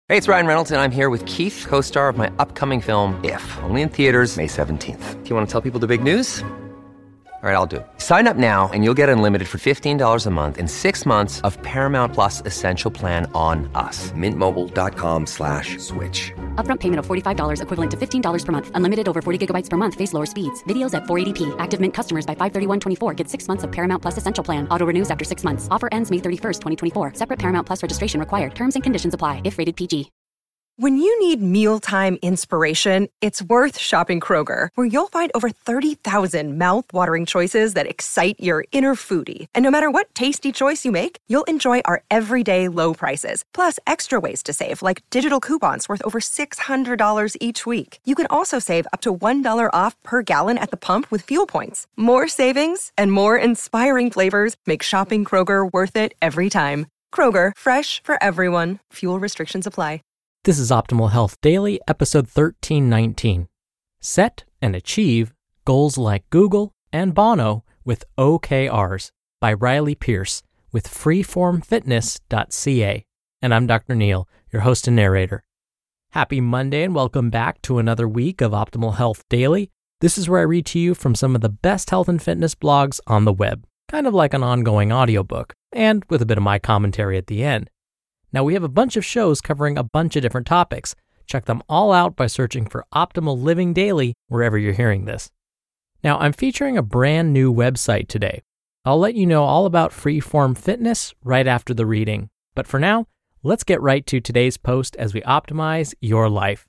Hey, it's Ryan Reynolds, and I'm here with Keith, co-star of my upcoming film, If, only in theaters May 17th. Do you want to tell people the big news? All right, I'll do it. Sign up now and you'll get unlimited for $15 a month and 6 months of Paramount Plus Essential Plan on us. MintMobile.com/switch. Upfront payment of $45 equivalent to $15 per month. Unlimited over 40 gigabytes per month. Face lower speeds. Videos at 480p. Active Mint customers by 531.24 get 6 months of Paramount Plus Essential Plan. Auto renews after 6 months. Offer ends May 31st, 2024. Separate Paramount Plus registration required. Terms and conditions apply if rated PG. When you need mealtime inspiration, it's worth shopping Kroger, where you'll find over 30,000 mouth-watering choices that excite your inner foodie. And no matter what tasty choice you make, you'll enjoy our everyday low prices, plus extra ways to save, like digital coupons worth over $600 each week. You can also save up to $1 off per gallon at the pump with fuel points. More savings and more inspiring flavors make shopping Kroger worth it every time. Kroger, fresh for everyone. Fuel restrictions apply. This is Optimal Health Daily, episode 1319. Set and Achieve Goals Like Google and Bono with OKRs by Riley Pierce with freeformfitness.ca. And I'm Dr. Neil, your host and narrator. Happy Monday and welcome back to another week of Optimal Health Daily. This is where I read to you from some of the best health and fitness blogs on the web, kind of like an ongoing audiobook, and with a bit of my commentary at the end. Now, we have a bunch of shows covering a bunch of different topics. Check them all out by searching for Optimal Living Daily wherever you're hearing this. Now, I'm featuring a brand new website today. I'll let you know all about Freeform Fitness right after the reading. But for now, let's get right to today's post as we optimize your life.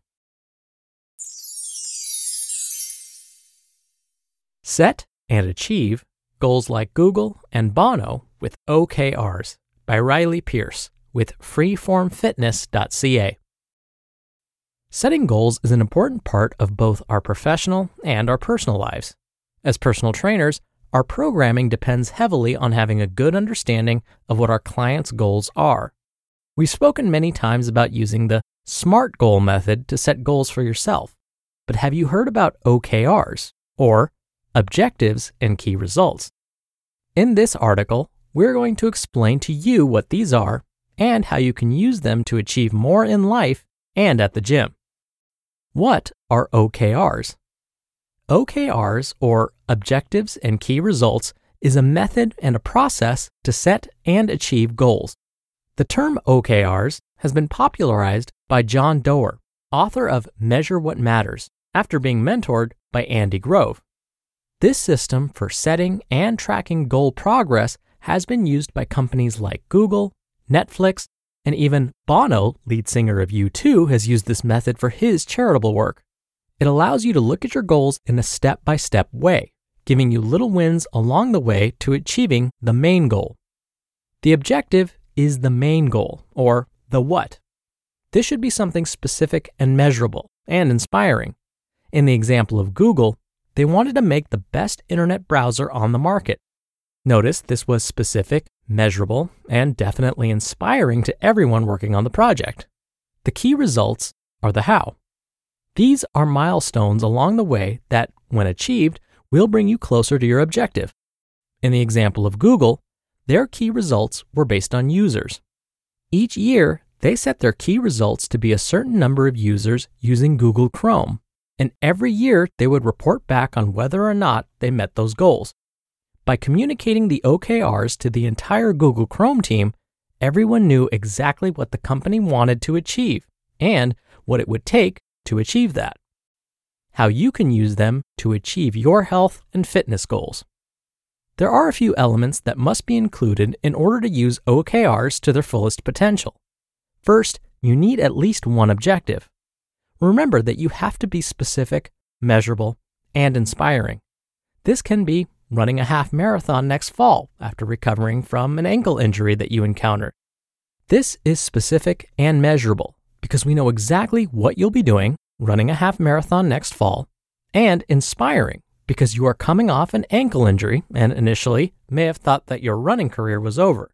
Set and Achieve Goals Like Google and Bono with OKRs by Riley Pierce with freeformfitness.ca. Setting goals is an important part of both our professional and our personal lives. As personal trainers, our programming depends heavily on having a good understanding of what our clients' goals are. We've spoken many times about using the SMART goal method to set goals for yourself, but have you heard about OKRs, or Objectives and Key Results? In this article, we're going to explain to you what these are and how you can use them to achieve more in life and at the gym. What are OKRs? OKRs, or Objectives and Key Results, is a method and a process to set and achieve goals. The term OKRs has been popularized by John Doerr, author of Measure What Matters, after being mentored by Andy Grove. This system for setting and tracking goal progress has been used by companies like Google, Netflix, and even Bono, lead singer of U2, has used this method for his charitable work. It allows you to look at your goals in a step-by-step way, giving you little wins along the way to achieving the main goal. The objective is the main goal, or the what. This should be something specific and measurable and inspiring. In the example of Google, they wanted to make the best internet browser on the market. Notice this was specific, measurable, and definitely inspiring to everyone working on the project. The key results are the how. These are milestones along the way that, when achieved, will bring you closer to your objective. In the example of Google, their key results were based on users. Each year, they set their key results to be a certain number of users using Google Chrome, and every year they would report back on whether or not they met those goals. By communicating the OKRs to the entire Google Chrome team, everyone knew exactly what the company wanted to achieve and what it would take to achieve that. How you can use them to achieve your health and fitness goals. There are a few elements that must be included in order to use OKRs to their fullest potential. First, you need at least one objective. Remember that you have to be specific, measurable, and inspiring. This can be running a half marathon next fall after recovering from an ankle injury that you encountered. This is specific and measurable because we know exactly what you'll be doing running a half marathon next fall, and inspiring because you are coming off an ankle injury and initially may have thought that your running career was over.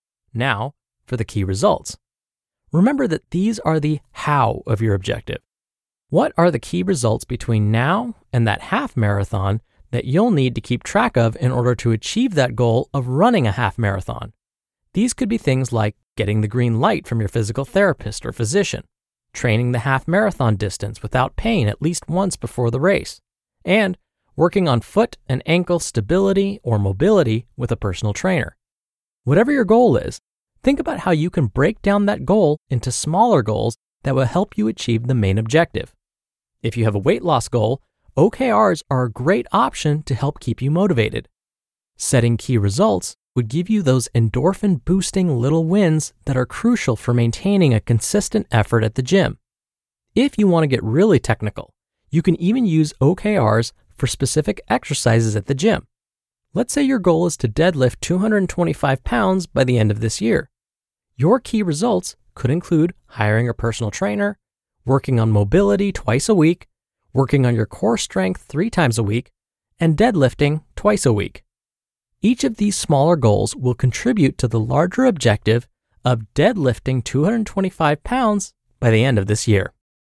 Now, for the key results. Remember that these are the how of your objective. What are the key results between now and that half marathon that you'll need to keep track of in order to achieve that goal of running a half marathon? These could be things like getting the green light from your physical therapist or physician, training the half marathon distance without pain at least once before the race, and working on foot and ankle stability or mobility with a personal trainer. Whatever your goal is, think about how you can break down that goal into smaller goals that will help you achieve the main objective. If you have a weight loss goal, OKRs are a great option to help keep you motivated. Setting key results would give you those endorphin-boosting little wins that are crucial for maintaining a consistent effort at the gym. If you want to get really technical, you can even use OKRs for specific exercises at the gym. Let's say your goal is to deadlift 225 pounds by the end of this year. Your key results could include hiring a personal trainer, working on mobility twice a week, working on your core strength 3 times a week, and deadlifting twice a week. Each of these smaller goals will contribute to the larger objective of deadlifting 225 pounds by the end of this year.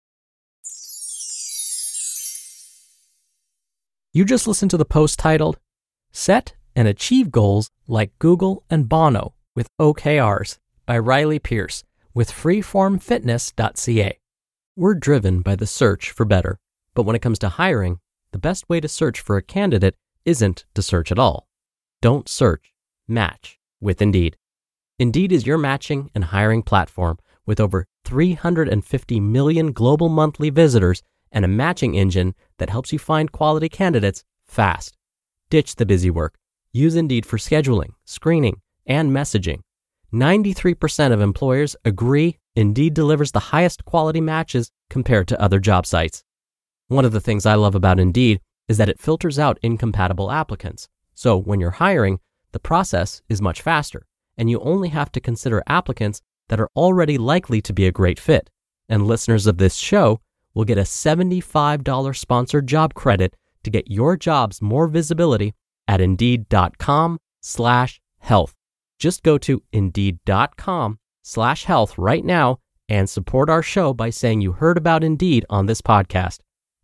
You just listened to the post titled, Set and Achieve Goals Like Google and Bono with OKRs by Riley Pierce with freeformfitness.ca. We're driven by the search for better, but when it comes to hiring, the best way to search for a candidate isn't to search at all. Don't search, match with Indeed. Indeed is your matching and hiring platform with over 350 million global monthly visitors and a matching engine that helps you find quality candidates fast. Ditch the busy work. Use Indeed for scheduling, screening, and messaging. 93% of employers agree Indeed delivers the highest quality matches compared to other job sites. One of the things I love about Indeed is that it filters out incompatible applicants. So when you're hiring, the process is much faster, and you only have to consider applicants that are already likely to be a great fit. And listeners of this show will get a $75 sponsored job credit to get your jobs more visibility at Indeed.com/health. Just go to Indeed.com/health right now and support our show by saying you heard about Indeed on this podcast.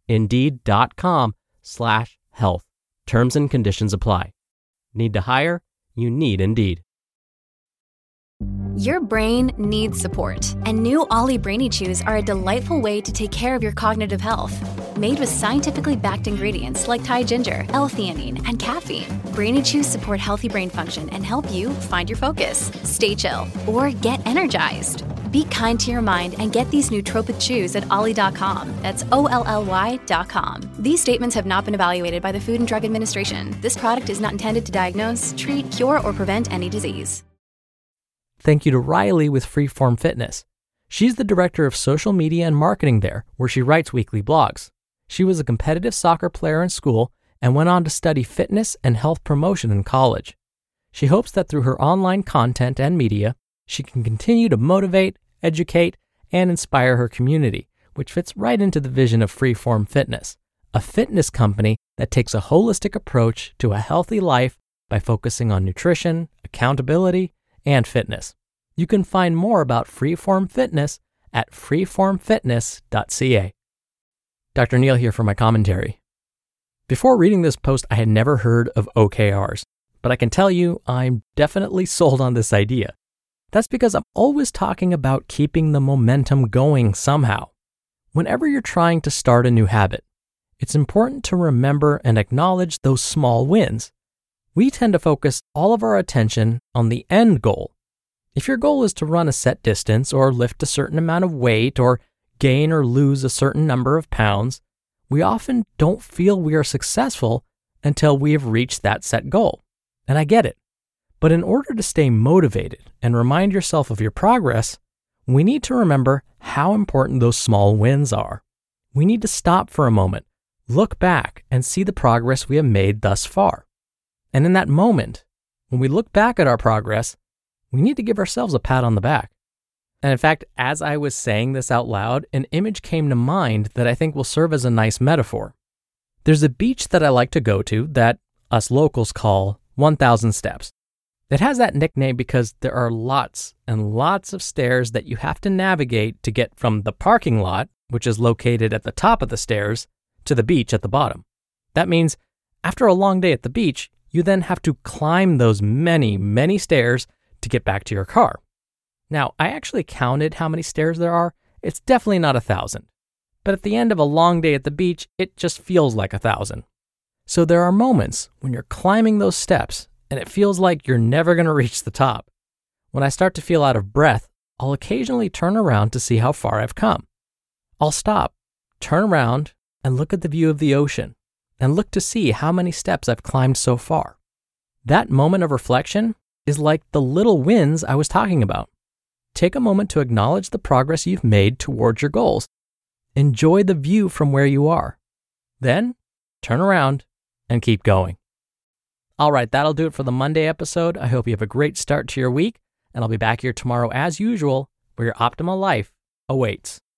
Indeed.com/health. Terms and conditions apply. Need to hire? You need Indeed. Your brain needs support, and new Ollie Brainy Chews are a delightful way to take care of your cognitive health. Made with scientifically backed ingredients like Thai ginger, L-theanine, and caffeine, Brainy Chews support healthy brain function and help you find your focus, stay chill, or get energized. Be kind to your mind and get these nootropic chews at ollie.com. That's OLLY.com. These statements have not been evaluated by the Food and Drug Administration. This product is not intended to diagnose, treat, cure, or prevent any disease. Thank you to Riley with Freeform Fitness. She's the director of social media and marketing there, where she writes weekly blogs. She was a competitive soccer player in school and went on to study fitness and health promotion in college. She hopes that through her online content and media, she can continue to motivate, educate, and inspire her community, which fits right into the vision of Freeform Fitness, a fitness company that takes a holistic approach to a healthy life by focusing on nutrition, accountability, and fitness. You can find more about Freeform Fitness at freeformfitness.ca. Dr. Neal here for my commentary. Before reading this post, I had never heard of OKRs, but I can tell you I'm definitely sold on this idea. That's because I'm always talking about keeping the momentum going somehow. Whenever you're trying to start a new habit, it's important to remember and acknowledge those small wins. We tend to focus all of our attention on the end goal. If your goal is to run a set distance or lift a certain amount of weight or gain or lose a certain number of pounds, we often don't feel we are successful until we have reached that set goal. And I get it. But in order to stay motivated and remind yourself of your progress, we need to remember how important those small wins are. We need to stop for a moment, look back, and see the progress we have made thus far. And in that moment, when we look back at our progress, we need to give ourselves a pat on the back. And in fact, as I was saying this out loud, an image came to mind that I think will serve as a nice metaphor. There's a beach that I like to go to that us locals call 1,000 Steps. It has that nickname because there are lots and lots of stairs that you have to navigate to get from the parking lot, which is located at the top of the stairs, to the beach at the bottom. That means after a long day at the beach, you then have to climb those many, many stairs to get back to your car. Now, I actually counted how many stairs there are. It's definitely not 1,000. But at the end of a long day at the beach, it just feels like 1,000. So there are moments when you're climbing those steps and it feels like you're never going to reach the top. When I start to feel out of breath, I'll occasionally turn around to see how far I've come. I'll stop, turn around, and look at the view of the ocean, and look to see how many steps I've climbed so far. That moment of reflection is like the little wins I was talking about. Take a moment to acknowledge the progress you've made towards your goals. Enjoy the view from where you are. Then, turn around and keep going. All right, that'll do it for the Monday episode. I hope you have a great start to your week, and I'll be back here tomorrow as usual, where your optimal life awaits.